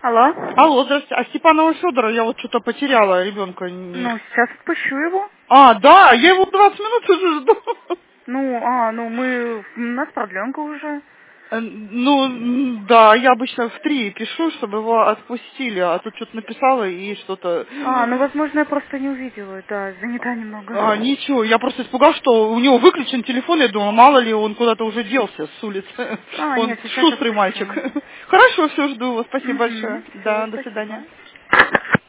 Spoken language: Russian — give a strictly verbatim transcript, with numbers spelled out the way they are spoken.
Алло. Алло, здравствуйте. А Степанова Федора, я вот что-то потеряла ребенка. Ну, сейчас отпущу его. А, да, я его двадцать минут уже жду. Ну, а, ну мы, у нас продленка уже. Э, Ну, м, да, я обычно в три пишу, чтобы его отпустили, а тут что-то написала и что-то... А, ну, возможно, я просто не увидела, да, занята немного. А, ничего, я просто испугалась, что у него выключен телефон, я думала, мало ли он куда-то уже делся с улицы. А, Он нет, сейчас шустрый отпущу. мальчик. Хорошо, все, жду вас, спасибо Угу. большое. Все, Да, до свидания. спасибо.